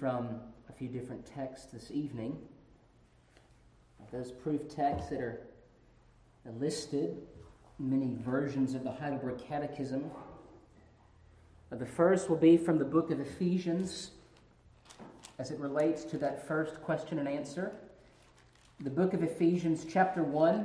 from a few different texts this evening. Those proof texts that are listed in many versions of the Heidelberg Catechism. The first will be from the book of Ephesians as it relates to that first question and answer. The book of Ephesians chapter 1,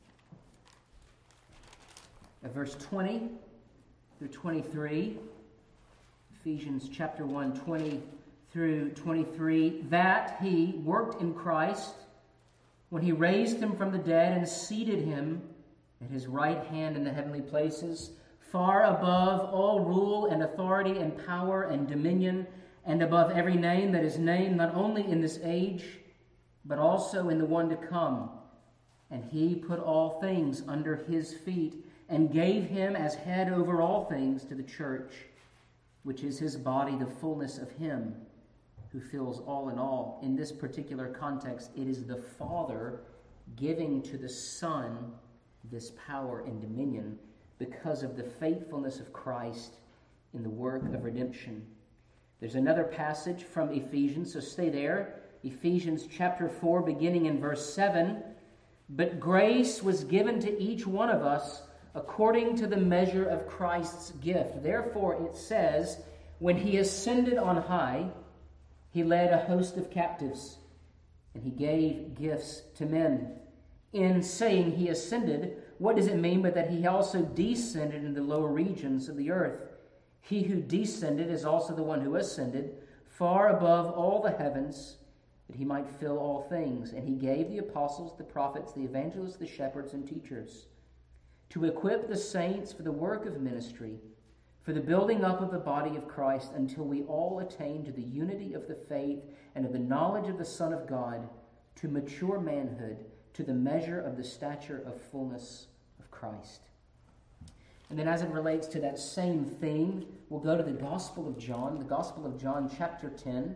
verse 20 through 23. Ephesians chapter 1, 20 through 23. That he worked in Christ when he raised him from the dead and seated him at his right hand in the heavenly places, far above all rule and authority and power and dominion, and above every name that is named, not only in this age, but also in the one to come. And he put all things under his feet, and gave him as head over all things to the church, which is his body, the fullness of him who fills all in all. In this particular context, it is the Father giving to the Son this power and dominion because of the faithfulness of Christ in the work of redemption. There's another passage from Ephesians, so stay there. Ephesians chapter 4, beginning in verse 7. But grace was given to each one of us according to the measure of Christ's gift. Therefore, it says, when he ascended on high, he led a host of captives, and he gave gifts to men. In saying he ascended, what does it mean but that he also descended in the lower regions of the earth? He who descended is also the one who ascended far above all the heavens, that he might fill all things. And he gave the apostles, the prophets, the evangelists, the shepherds, and teachers, to equip the saints for the work of ministry, for the building up of the body of Christ, until we all attain to the unity of the faith and of the knowledge of the Son of God, to mature manhood, to the measure of the stature of fullness of Christ. And then as it relates to that same theme, we'll go to the Gospel of John chapter 10,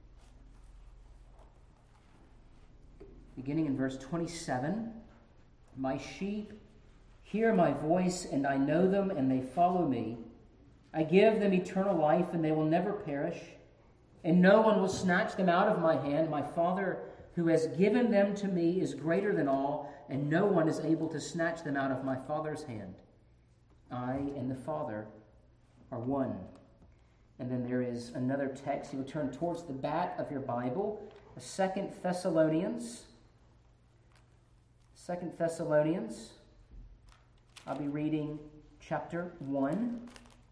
beginning in verse 27. My sheep hear my voice, and I know them, and they follow me. I give them eternal life, and they will never perish, and no one will snatch them out of my hand. My Father, who has given them to me, is greater than all, and no one is able to snatch them out of my Father's hand. I and the Father are one. And then there is another text. You'll turn towards the back of your Bible, 2 Thessalonians. 2 Thessalonians. I'll be reading chapter 1,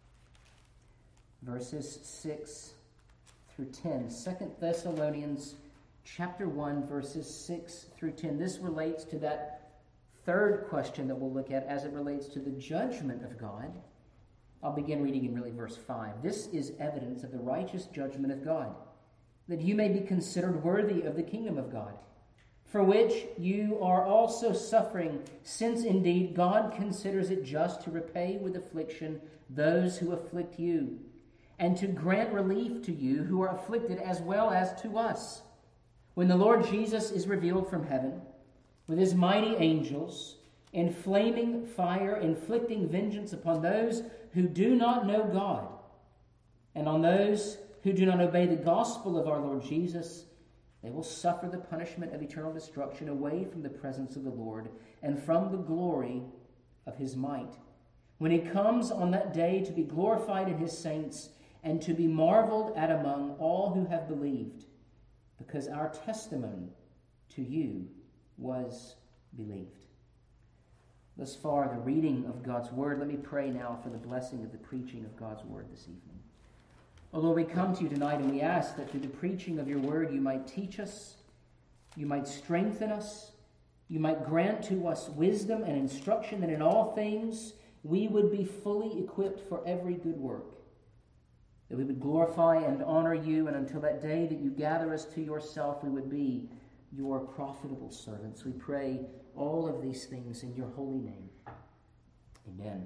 verses 6 through 10. 2 Thessalonians chapter 1, verses 6 through 10. This relates to that third question that we'll look at as it relates to the judgment of God. I'll begin reading in really verse 5. This is evidence of the righteous judgment of God, that you may be considered worthy of the kingdom of God, for which you are also suffering, since indeed God considers it just to repay with affliction those who afflict you, and to grant relief to you who are afflicted as well as to us, when the Lord Jesus is revealed from heaven, with his mighty angels, in flaming fire, inflicting vengeance upon those who do not know God, and on those who do not obey the gospel of our Lord Jesus. They will suffer the punishment of eternal destruction away from the presence of the Lord and from the glory of his might, when he comes on that day to be glorified in his saints and to be marveled at among all who have believed, because our testimony to you was believed. Thus far, the reading of God's word. Let me pray now for the blessing of the preaching of God's word this evening. Oh Lord, we come to you tonight and we ask that through the preaching of your word you might teach us, you might strengthen us, you might grant to us wisdom and instruction, that in all things we would be fully equipped for every good work, that we would glorify and honor you, and until that day that you gather us to yourself, we would be your profitable servants. We pray all of these things in your holy name. Amen.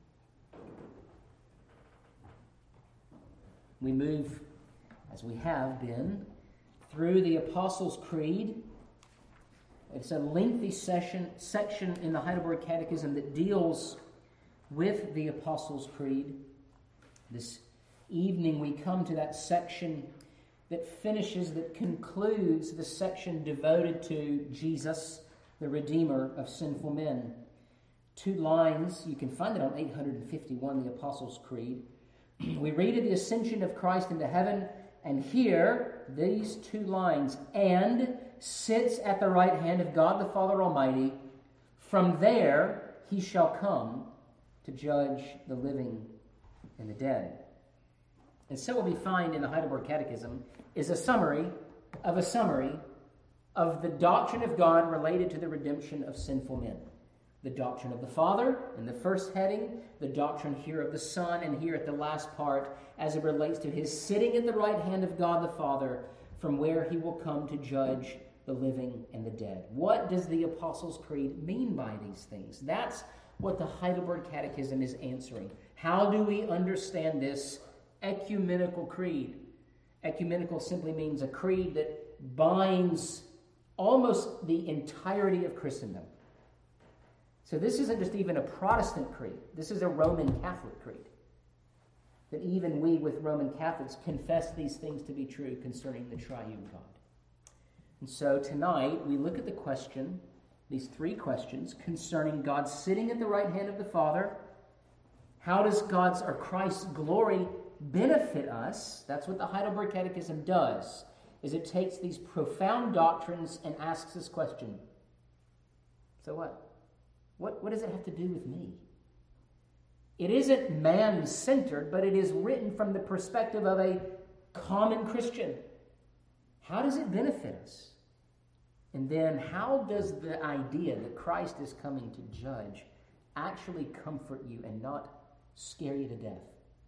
We move, as we have been, through the Apostles' Creed. It's a lengthy section in the Heidelberg Catechism that deals with the Apostles' Creed. This evening we come to that section that concludes the section devoted to Jesus, the Redeemer of sinful men. 2 lines, you can find it on 851, the Apostles' Creed. We read of the ascension of Christ into heaven, and here, these 2 lines, and sits at the right hand of God the Father Almighty. From there he shall come to judge the living and the dead. And so what we find in the Heidelberg Catechism is a summary of the doctrine of God related to the redemption of sinful men. The doctrine of the Father in the first heading, the doctrine here of the Son, and here at the last part as it relates to his sitting at the right hand of God the Father, from where he will come to judge the living and the dead. What does the Apostles' Creed mean by these things? That's what the Heidelberg Catechism is answering. How do we understand this ecumenical creed? Ecumenical simply means a creed that binds almost the entirety of Christendom. So this isn't just even a Protestant creed. This is a Roman Catholic creed. That even we with Roman Catholics confess these things to be true concerning the triune God. And so tonight we look at the question, these 3 questions concerning God sitting at the right hand of the Father. How does God's or Christ's glory benefit us? That's what the Heidelberg Catechism does, is it takes these profound doctrines and asks this question. So what? What does it have to do with me? It isn't man-centered, but it is written from the perspective of a common Christian. How does it benefit us? And then how does the idea that Christ is coming to judge actually comfort you and not scare you to death?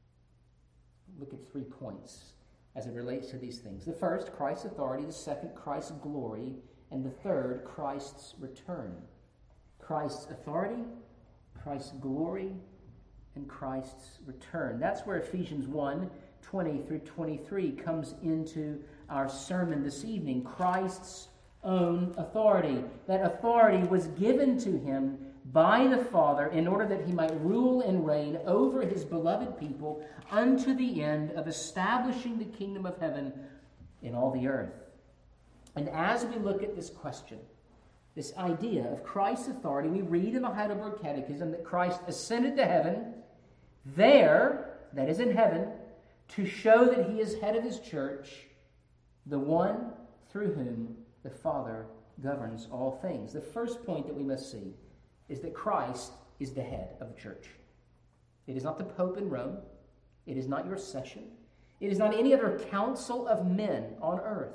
Look at 3 points as it relates to these things. The first, Christ's authority. The second, Christ's glory. And the third, Christ's return. Christ's authority, Christ's glory, and Christ's return. That's where Ephesians 1:20 through 23 comes into our sermon this evening. Christ's own authority. That authority was given to him by the Father in order that he might rule and reign over his beloved people unto the end of establishing the kingdom of heaven in all the earth. And as we look at this question, this idea of Christ's authority, we read in the Heidelberg Catechism that Christ ascended to heaven, there, that is in heaven, to show that he is head of his church, the one through whom the Father governs all things. The first point that we must see is that Christ is the head of the church. It is not the Pope in Rome. It is not your session. It is not any other council of men on earth.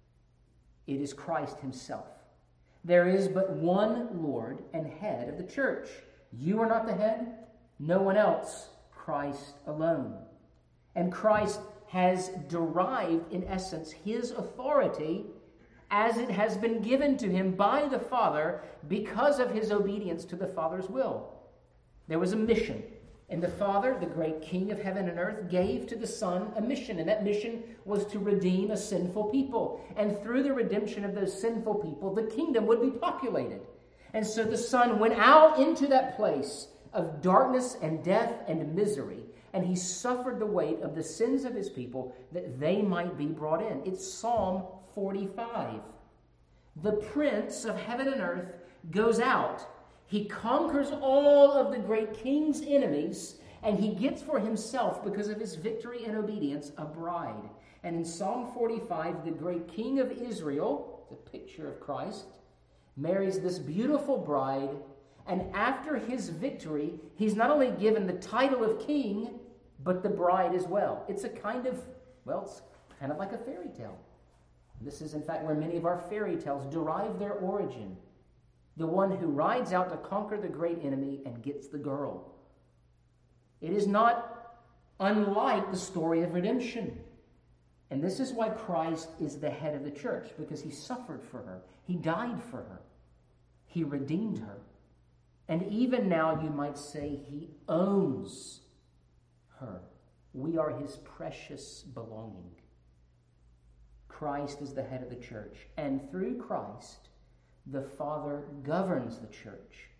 It is Christ himself. There is but one Lord and head of the church. You are not the head, no one else, Christ alone. And Christ has derived, in essence, his authority as it has been given to him by the Father because of his obedience to the Father's will. There was a mission, and the Father, the great King of heaven and earth, gave to the Son a mission, and that mission was to redeem a sinful people. And through the redemption of those sinful people, the kingdom would be populated. And so the Son went out into that place of darkness and death and misery, and he suffered the weight of the sins of his people that they might be brought in. It's Psalm 45. The Prince of heaven and earth goes out. He conquers all of the great king's enemies, and he gets for himself, because of his victory and obedience, a bride. And in Psalm 45, the great king of Israel, the picture of Christ, marries this beautiful bride, and after his victory, he's not only given the title of king, but the bride as well. It's a kind of, it's kind of like a fairy tale. This is, in fact, where many of our fairy tales derive their origin. The one who rides out to conquer the great enemy and gets the girl. It is not unlike the story of redemption. And this is why Christ is the head of the church, because he suffered for her. He died for her. He redeemed her. And even now, you might say, he owns her. We are his precious belonging. Christ is the head of the church. And through Christ, the Father governs the church.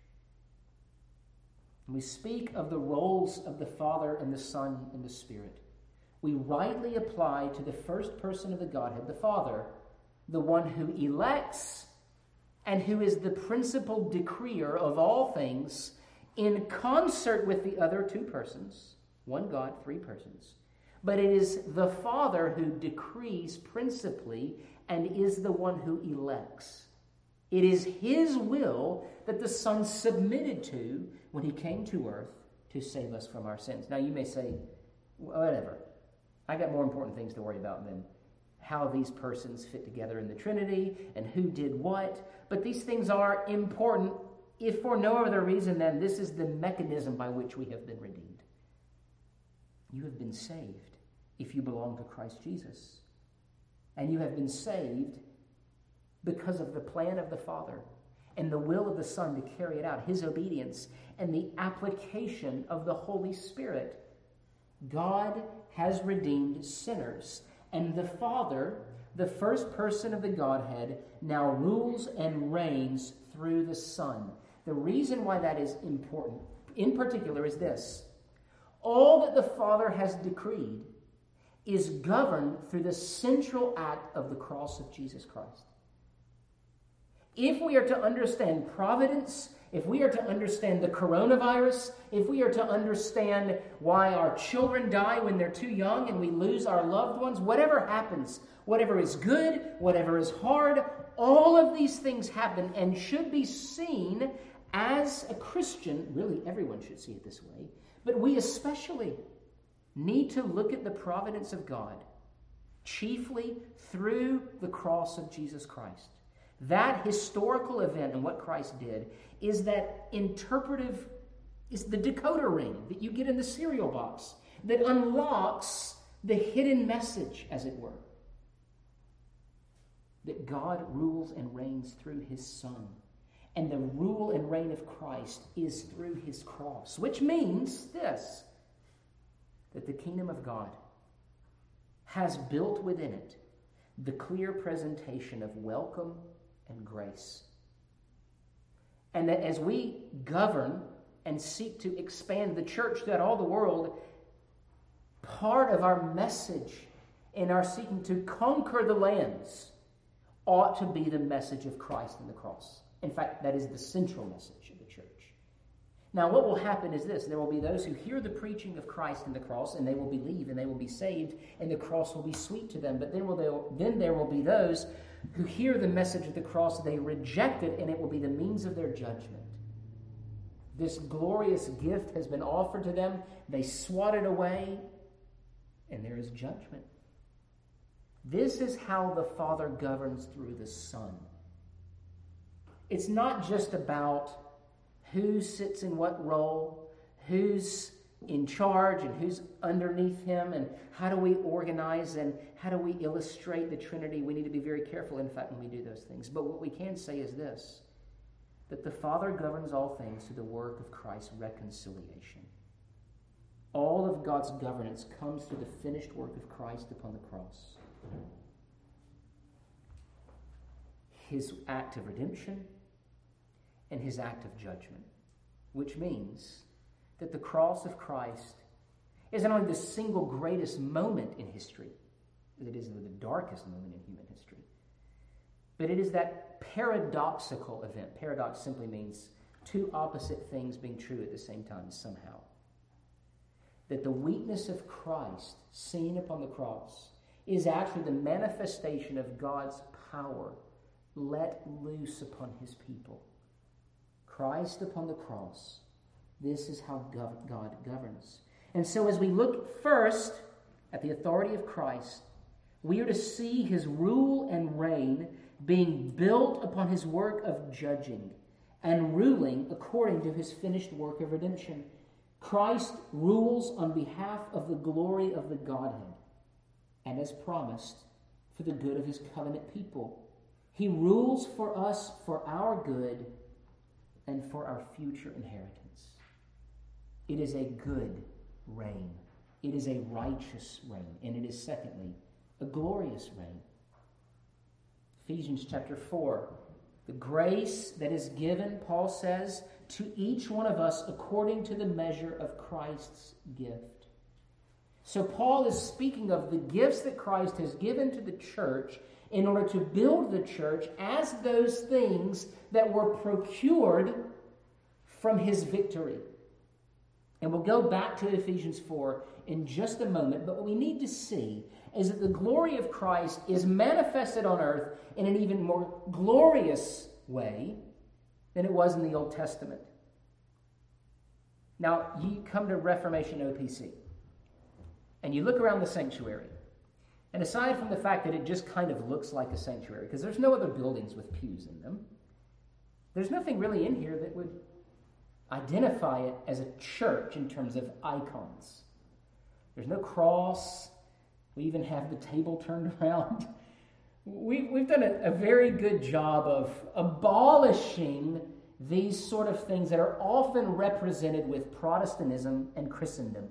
We speak of the roles of the Father and the Son and the Spirit. we rightly apply to the first person of the Godhead, the Father, the one who elects and who is the principal decreer of all things in concert with the other two persons, one God, three persons. But it is the Father who decrees principally and is the one who elects. It is his will that the Son submitted to when he came to earth to save us from our sins. Now you may say, whatever. I got more important things to worry about than how these persons fit together in the Trinity and who did what. But these things are important, if for no other reason than this is the mechanism by which we have been redeemed. You have been saved if you belong to Christ Jesus. And you have been saved because of the plan of the Father and the will of the Son to carry it out, his obedience, and the application of the Holy Spirit. God has redeemed sinners, and the Father, the first person of the Godhead, now rules and reigns through the Son. The reason why that is important, in particular, is this. All that the Father has decreed is governed through the central act of the cross of Jesus Christ. If we are to understand providence, if we are to understand the coronavirus, if we are to understand why our children die when they're too young and we lose our loved ones, whatever happens, whatever is good, whatever is hard, all of these things happen and should be seen as a Christian. Really, everyone should see it this way. But we especially need to look at the providence of God, chiefly through the cross of Jesus Christ. That historical event and what Christ did is that interpretive, is the decoder ring that you get in the cereal box that unlocks the hidden message, as it were. That God rules and reigns through his Son. And the rule and reign of Christ is through his cross, which means this, that the kingdom of God has built within it the clear presentation of welcome and grace. And that as we govern and seek to expand the church throughout all the world, part of our message in our seeking to conquer the lands ought to be the message of Christ and the cross. In fact, that is the central message of the church. Now, what will happen is this. There will be those who hear the preaching of Christ and the cross, and they will believe, and they will be saved, and the cross will be sweet to them. But then there will be those who hear the message of the cross, they reject it, and it will be the means of their judgment. This glorious gift has been offered to them. They swat it away, and there is judgment. This is how the Father governs through the Son. It's not just about who sits in what role, who's in charge and who's underneath him, and how do we organize and how do we illustrate the Trinity. We need to be very careful, in fact, when we do those things. But what we can say is this, that the Father governs all things through the work of Christ's reconciliation. All of God's governance comes through the finished work of Christ upon the cross. His act of redemption and his act of judgment, which means that the cross of Christ is not only the single greatest moment in history, it is the darkest moment in human history, but it is that paradoxical event. Paradox simply means two opposite things being true at the same time somehow. That the weakness of Christ seen upon the cross is actually the manifestation of God's power let loose upon his people. Christ upon the cross. This is how God governs. And so as we look first at the authority of Christ, we are to see his rule and reign being built upon his work of judging and ruling according to his finished work of redemption. Christ rules on behalf of the glory of the Godhead and, as promised, for the good of his covenant people. He rules for us for our good and for our future inheritance. It is a good reign. It is a righteous reign. And it is, secondly, a glorious reign. Ephesians chapter 4. The grace that is given, Paul says, to each one of us according to the measure of Christ's gift. So Paul is speaking of the gifts that Christ has given to the church in order to build the church as those things that were procured from his victory. And we'll go back to Ephesians 4 in just a moment, but what we need to see is that the glory of Christ is manifested on earth in an even more glorious way than it was in the Old Testament. Now, you come to Reformation OPC, and you look around the sanctuary, and aside from the fact that it just kind of looks like a sanctuary, because there's no other buildings with pews in them, there's nothing really in here that would identify it as a church in terms of icons. There's no cross. We even have the table turned around. We've done a very good job of abolishing these sort of things that are often represented with Protestantism and Christendom.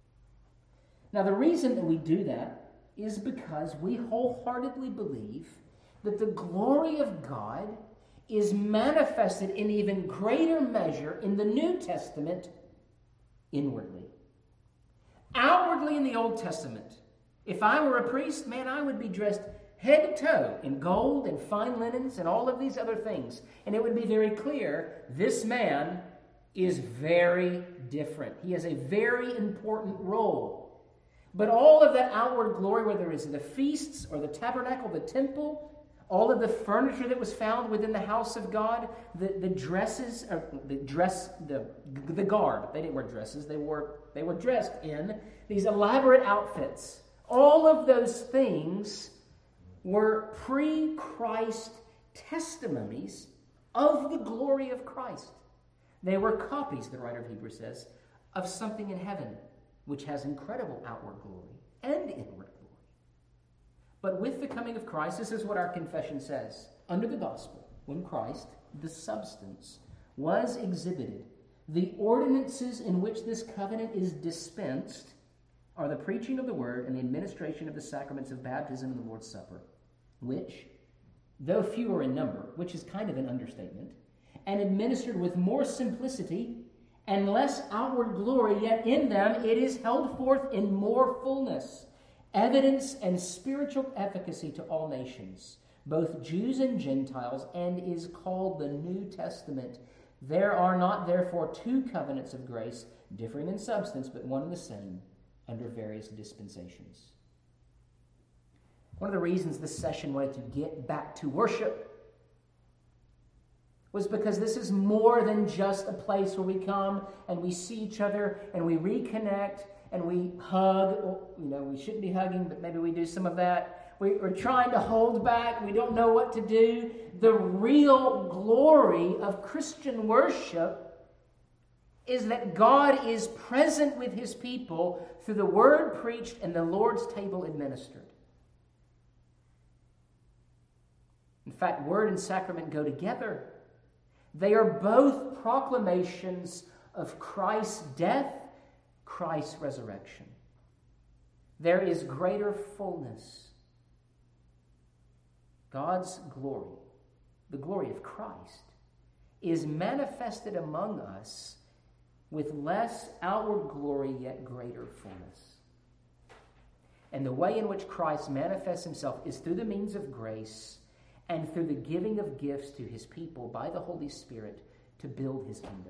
Now, the reason that we do that is because we wholeheartedly believe that the glory of God is manifested in even greater measure in the New Testament inwardly. Outwardly in the Old Testament, if I were a priest, man, I would be dressed head to toe in gold and fine linens and all of these other things. And it would be very clear, this man is very different. He has a very important role. But all of that outward glory, whether it's the feasts or the tabernacle, the temple, all of the furniture that was found within the house of God, the dresses, the garb. They didn't wear dresses. They were dressed in these elaborate outfits. All of those things were pre-Christ testimonies of the glory of Christ. They were copies, the writer of Hebrews says, of something in heaven, which has incredible outward glory and inward glory. But with the coming of Christ, this is what our confession says. Under the gospel, when Christ, the substance, was exhibited, the ordinances in which this covenant is dispensed are the preaching of the word and the administration of the sacraments of baptism and the Lord's Supper, which, though fewer in number, which is kind of an understatement, and administered with more simplicity and less outward glory, yet in them it is held forth in more fullness, evidence and spiritual efficacy to all nations, both Jews and Gentiles, and is called the New Testament. There are not therefore two covenants of grace, differing in substance, but one and the same, under various dispensations. One of the reasons this session wanted to get back to worship was because this is more than just a place where we come and we see each other and we reconnect and we hug. Well, we shouldn't be hugging, but maybe we do some of that. We're trying to hold back. We don't know what to do. The real glory of Christian worship is that God is present with his people through the word preached and the Lord's table administered. In fact, word and sacrament go together. They are both proclamations of Christ's death, Christ's resurrection. There is greater fullness. God's glory, the glory of Christ, is manifested among us with less outward glory, yet greater fullness. And the way in which Christ manifests himself is through the means of grace and through the giving of gifts to his people by the Holy Spirit to build his kingdom.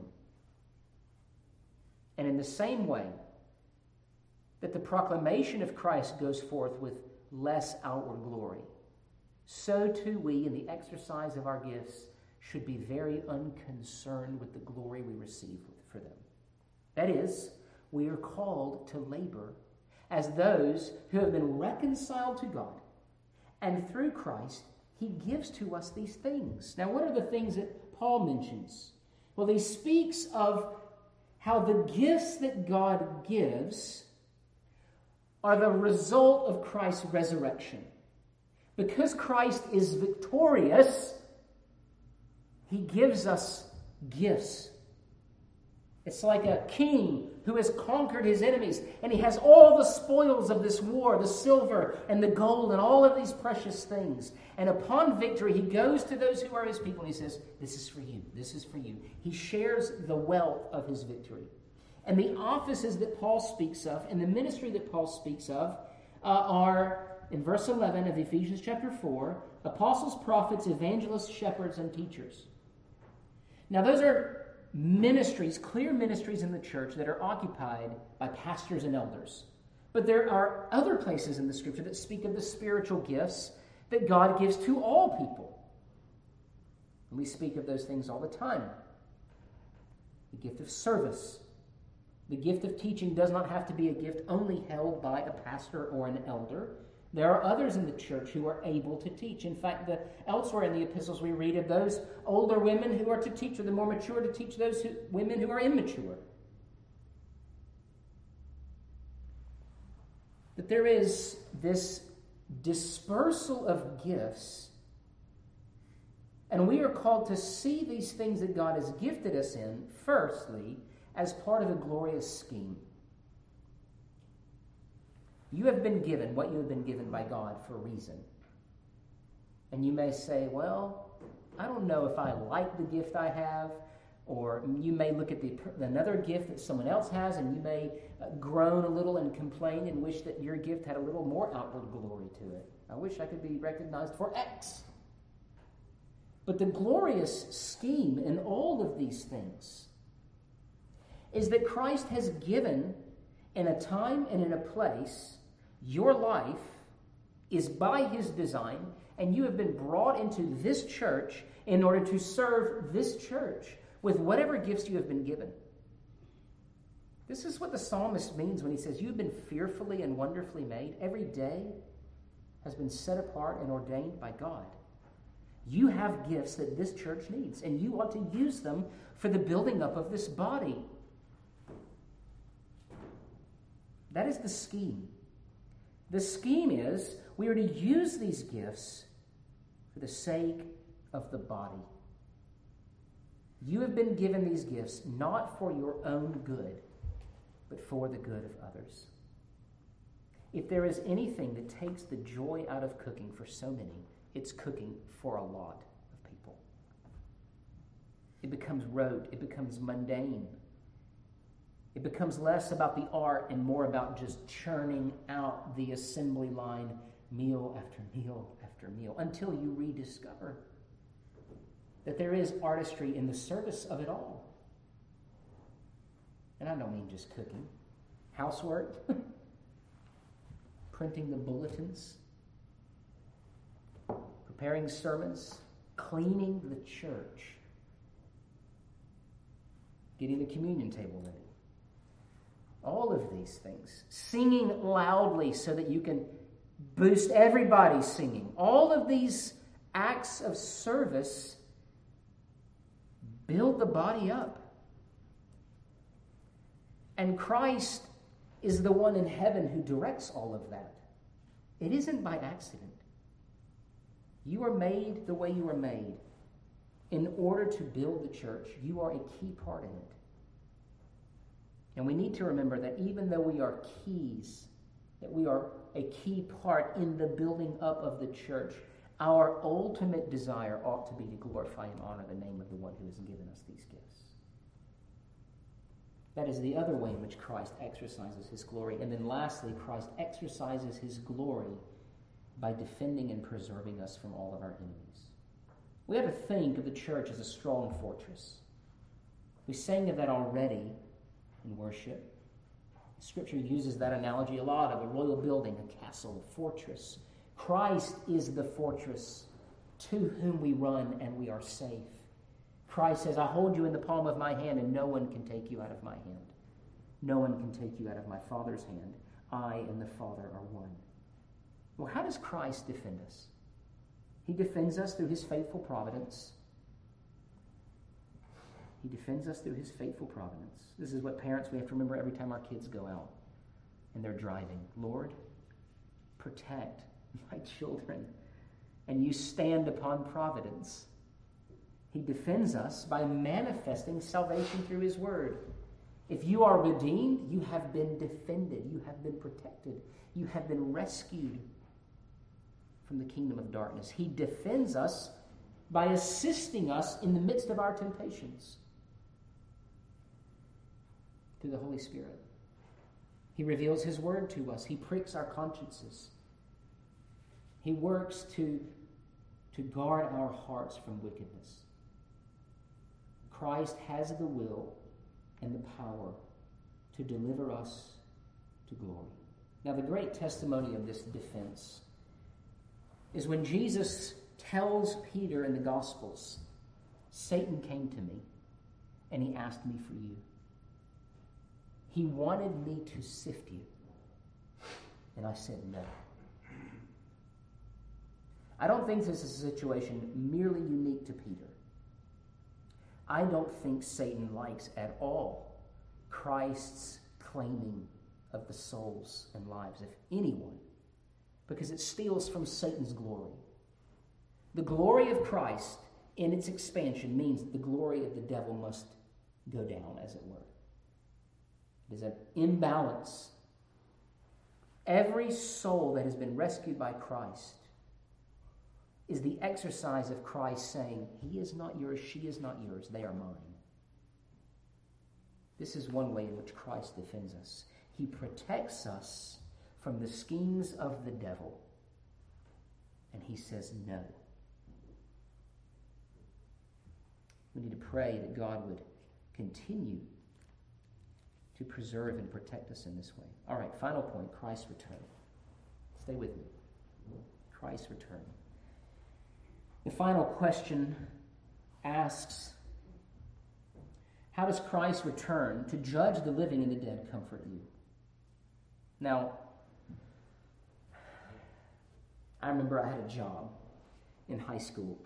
And in the same way that the proclamation of Christ goes forth with less outward glory, so too we, in the exercise of our gifts, should be very unconcerned with the glory we receive for them. That is, we are called to labor as those who have been reconciled to God, and through Christ, he gives to us these things. Now, what are the things that Paul mentions? Well, he speaks of how the gifts that God gives are the result of Christ's resurrection. Because Christ is victorious, he gives us gifts. It's like a king who has conquered his enemies, and he has all the spoils of this war, the silver and the gold and all of these precious things. And upon victory, he goes to those who are his people and he says, this is for you, this is for you. He shares the wealth of his victory. And the offices that Paul speaks of and the ministry that Paul speaks of are, in verse 11 of Ephesians chapter 4, apostles, prophets, evangelists, shepherds, and teachers. Now those are ministries, clear ministries in the church that are occupied by pastors and elders. But there are other places in the Scripture that speak of the spiritual gifts that God gives to all people. And we speak of those things all the time. The gift of service. The gift of teaching does not have to be a gift only held by a pastor or an elder. There are others in the church who are able to teach. In fact, elsewhere in the epistles we read of those older women who are to teach, or the more mature to teach those women who are immature. But there is this dispersal of gifts, and we are called to see these things that God has gifted us in, firstly, as part of a glorious scheme. You have been given what you have been given by God for a reason. And you may say, well, I don't know if I like the gift I have, or you may look at another gift that someone else has, and you may groan a little and complain and wish that your gift had a little more outward glory to it. I wish I could be recognized for X. But the glorious scheme in all of these things is that Christ has given, in a time and in a place, your life is by his design, and you have been brought into this church in order to serve this church with whatever gifts you have been given. This is what the psalmist means when he says, you have been fearfully and wonderfully made. Every day has been set apart and ordained by God. You have gifts that this church needs, and you ought to use them for the building up of this body. That is the scheme. The scheme is we are to use these gifts for the sake of the body. You have been given these gifts not for your own good, but for the good of others. If there is anything that takes the joy out of cooking for so many, it's cooking for a lot of people. It becomes rote. It becomes mundane. It becomes less about the art and more about just churning out the assembly line meal after meal after meal until you rediscover that there is artistry in the service of it all. And I don't mean just cooking. Housework, printing the bulletins, preparing sermons, cleaning the church, getting the communion table ready. All of these things. Singing loudly so that you can boost everybody singing. All of these acts of service build the body up. And Christ is the one in heaven who directs all of that. It isn't by accident. You are made the way you are made in order to build the church. You are a key part in it. And we need to remember that even though we are keys, that we are a key part in the building up of the church, our ultimate desire ought to be to glorify and honor the name of the one who has given us these gifts. That is the other way in which Christ exercises his glory. And then lastly, Christ exercises his glory by defending and preserving us from all of our enemies. We have to think of the church as a strong fortress. We sang of that already in worship. Scripture uses that analogy a lot of a royal building, a castle, a fortress. Christ is the fortress to whom we run and we are safe. Christ says, I hold you in the palm of my hand and no one can take you out of my hand. No one can take you out of my Father's hand. I and the Father are one. Well, how does Christ defend us? He defends us through his faithful providence. He defends us through his faithful providence. This is what parents, we have to remember every time our kids go out and they're driving. Lord, protect my children. And you stand upon providence. He defends us by manifesting salvation through his word. If you are redeemed, you have been defended. You have been protected. You have been rescued from the kingdom of darkness. He defends us by assisting us in the midst of our temptations. through the Holy Spirit. He reveals his word to us. He pricks our consciences. He works to guard our hearts from wickedness. Christ has the will and the power to deliver us to glory. Now, the great testimony of this defense is when Jesus tells Peter in the Gospels, Satan came to me and he asked me for you. He wanted me to sift you. And I said no. I don't think this is a situation merely unique to Peter. I don't think Satan likes at all Christ's claiming of the souls and lives of anyone, because it steals from Satan's glory. The glory of Christ in its expansion means that the glory of the devil must go down, as it were. It is an imbalance. Every soul that has been rescued by Christ is the exercise of Christ saying, he is not yours, she is not yours, they are mine. This is one way in which Christ defends us. He protects us from the schemes of the devil. And he says no. We need to pray that God would continue to preserve and protect us in this way. All right, final point, Christ's return. Stay with me. Christ's return. The final question asks, how does Christ return to judge the living and the dead comfort you? Now, I remember I had a job in high school.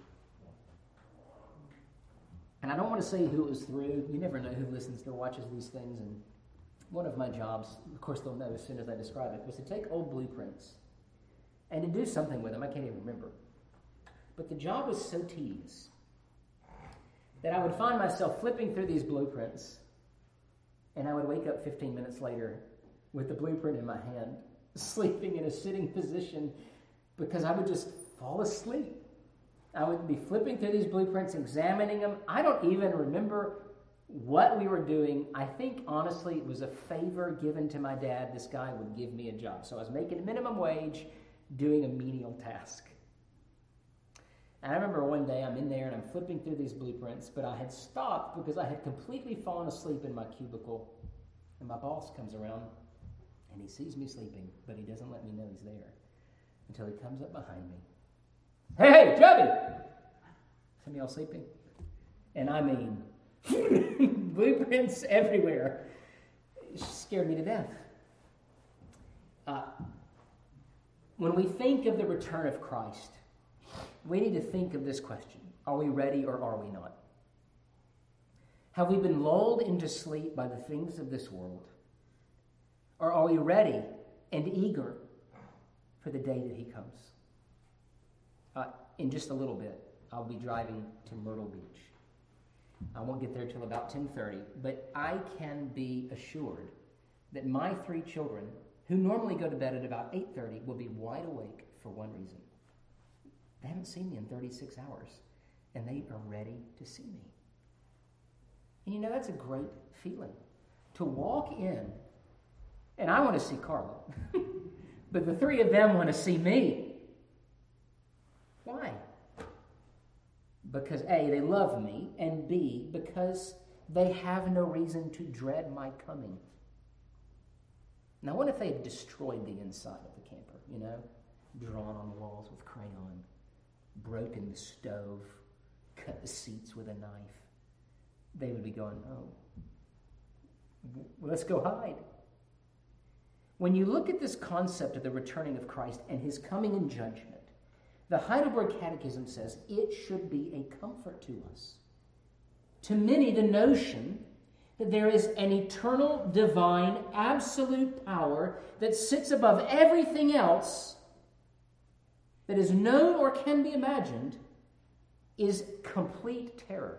And I don't want to say who it was through. You never know who listens or watches these things. And one of my jobs, of course they'll know as soon as I describe it, was to take old blueprints and to do something with them. I can't even remember. But the job was so tedious that I would find myself flipping through these blueprints, and I would wake up 15 minutes later with the blueprint in my hand, sleeping in a sitting position, because I would just fall asleep. I would be flipping through these blueprints, examining them. I don't even remember what we were doing. I think, honestly, it was a favor given to my dad. This guy would give me a job. So I was making minimum wage, doing a menial task. And I remember one day I'm in there and I'm flipping through these blueprints, but I had stopped because I had completely fallen asleep in my cubicle. And my boss comes around and he sees me sleeping, but he doesn't let me know he's there until he comes up behind me. Hey, Chubby! Some of y'all sleeping? And I mean, blueprints everywhere. It scared me to death. When we think of the return of Christ, we need to think of this question. Are we ready or are we not? Have we been lulled into sleep by the things of this world? Or are we ready and eager for the day that he comes? In just a little bit, I'll be driving to Myrtle Beach. I won't get there till about 10:30, but I can be assured that my 3 children, who normally go to bed at about 8:30, will be wide awake for one reason. They haven't seen me in 36 hours, and they are ready to see me. And you know, that's a great feeling, to walk in, and I want to see Carla, but the 3 of them want to see me. Why? Because A, they love me, and B, because they have no reason to dread my coming. Now, what if they had destroyed the inside of the camper, you know? Drawn on the walls with crayon, broken the stove, cut the seats with a knife. They would be going, oh, let's go hide. When you look at this concept of the returning of Christ and his coming in judgment, the Heidelberg Catechism says it should be a comfort to us. To many, the notion that there is an eternal, divine, absolute power that sits above everything else that is known or can be imagined is complete terror.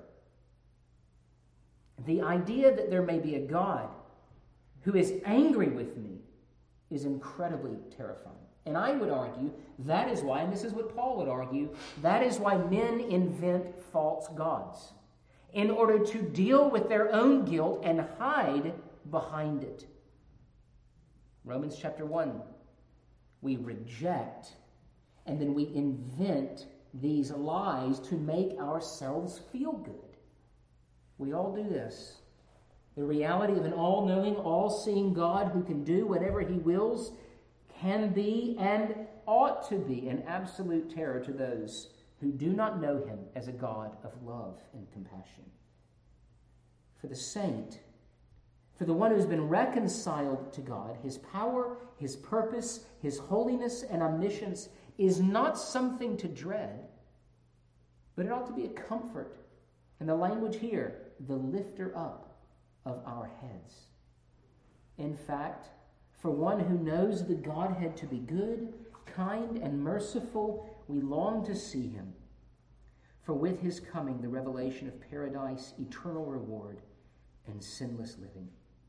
The idea that there may be a God who is angry with me is incredibly terrifying. And I would argue that is why, and this is what Paul would argue, that is why men invent false gods, in order to deal with their own guilt and hide behind it. Romans chapter 1. We reject and then we invent these lies to make ourselves feel good. We all do this. The reality of an all-knowing, all-seeing God who can do whatever he wills can be and ought to be an absolute terror to those who do not know him as a God of love and compassion. For the saint, for the one who's been reconciled to God, his power, his purpose, his holiness and omniscience is not something to dread, but it ought to be a comfort. And the language here, the lifter up of our heads. In fact, for one who knows the Godhead to be good, kind, and merciful, we long to see him. For with his coming, the revelation of paradise, eternal reward, and sinless living.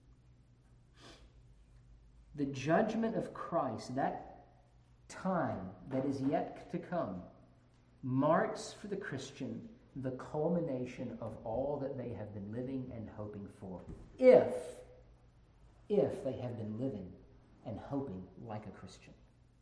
The judgment of Christ, that time that is yet to come, marks for the Christian the culmination of all that they have been living and hoping for. If they have been living and hoping like a Christian.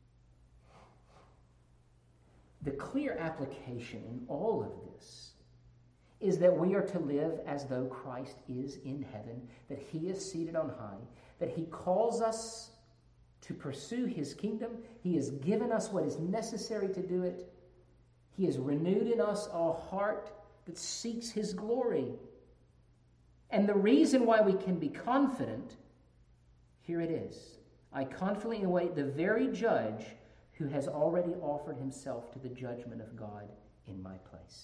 The clear application in all of this is that we are to live as though Christ is in heaven, that he is seated on high, that he calls us to pursue his kingdom. He has given us what is necessary to do it. He has renewed in us a heart that seeks his glory. And the reason why we can be confident, here it is. I confidently await the very judge who has already offered himself to the judgment of God in my place.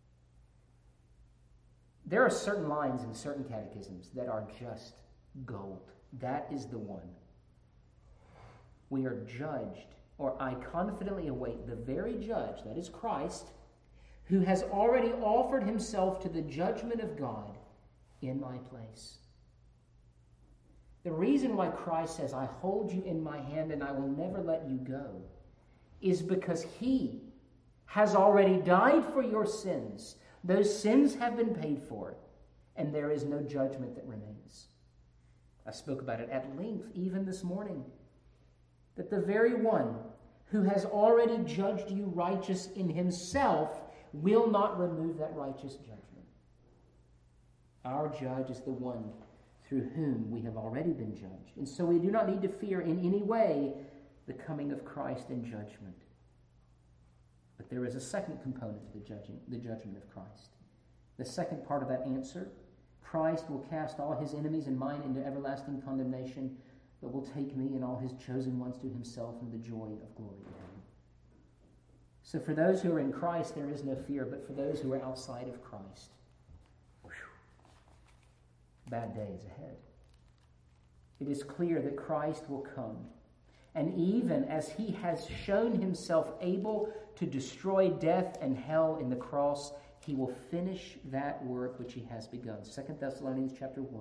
There are certain lines in certain catechisms that are just gold. That is the one. We are judged, or I confidently await the very judge, that is Christ, who has already offered himself to the judgment of God in my place. The reason why Christ says, I hold you in my hand and I will never let you go, is because he has already died for your sins. Those sins have been paid for, and there is no judgment that remains. I spoke about it at length even this morning, that the very one who has already judged you righteous in himself will not remove that righteous judgment. Our judge is the one through whom we have already been judged. And so we do not need to fear in any way the coming of Christ in judgment. But there is a second component to the judgment of Christ. The second part of that answer, Christ will cast all his enemies and mine into everlasting condemnation, but will take me and all his chosen ones to himself in the joy of glory to him. So for those who are in Christ, there is no fear, but for those who are outside of Christ, bad days ahead. It is clear that Christ will come, and even as he has shown himself able to destroy death and hell in the cross, he will finish that work which he has begun. 2 Thessalonians chapter 1.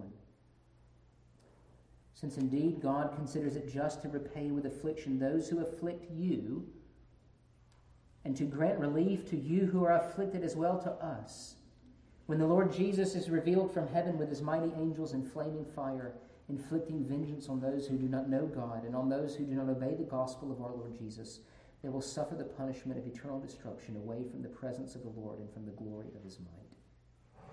Since indeed God considers it just to repay with affliction those who afflict you, and to grant relief to you who are afflicted as well to us, when the Lord Jesus is revealed from heaven with his mighty angels in flaming fire, inflicting vengeance on those who do not know God and on those who do not obey the gospel of our Lord Jesus, they will suffer the punishment of eternal destruction away from the presence of the Lord and from the glory of his might.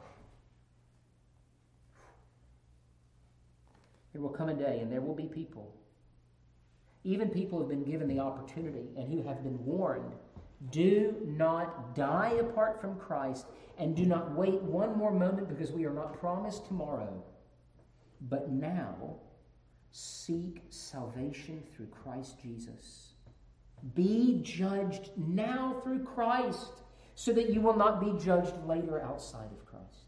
There will come a day, and there will be people, even people who have been given the opportunity and who have been warned, do not die apart from Christ, and do not wait one more moment because we are not promised tomorrow. But now, seek salvation through Christ Jesus. Be judged now through Christ, so that you will not be judged later outside of Christ.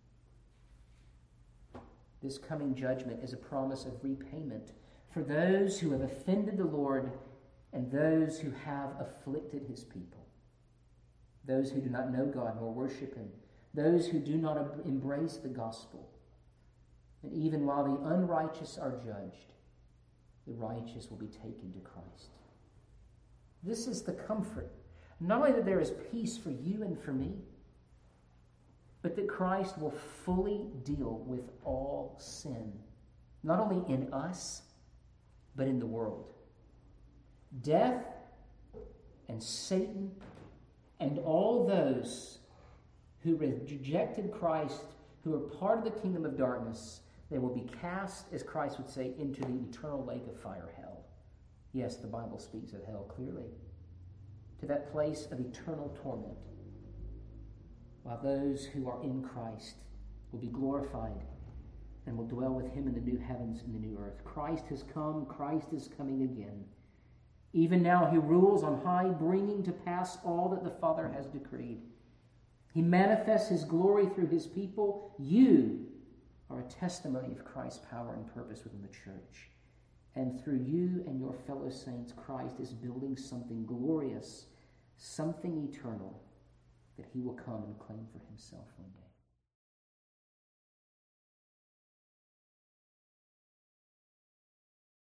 This coming judgment is a promise of repayment for those who have offended the Lord and those who have afflicted his people, those who do not know God nor worship him, those who do not embrace the gospel. And even while the unrighteous are judged, the righteous will be taken to Christ. This is the comfort, not only that there is peace for you and for me, but that Christ will fully deal with all sin not only in us, but in the world. Death and Satan and all those who rejected Christ, who are part of the kingdom of darkness, they will be cast, as Christ would say, into the eternal lake of fire, hell. Yes, the Bible speaks of hell clearly. To that place of eternal torment. While those who are in Christ will be glorified and will dwell with him in the new heavens and the new earth. Christ has come. Christ is coming again. Even now he rules on high, bringing to pass all that the Father has decreed. He manifests his glory through his people. You are a testimony of Christ's power and purpose within the church. And through you and your fellow saints, Christ is building something glorious, something eternal, that he will come and claim for himself one day.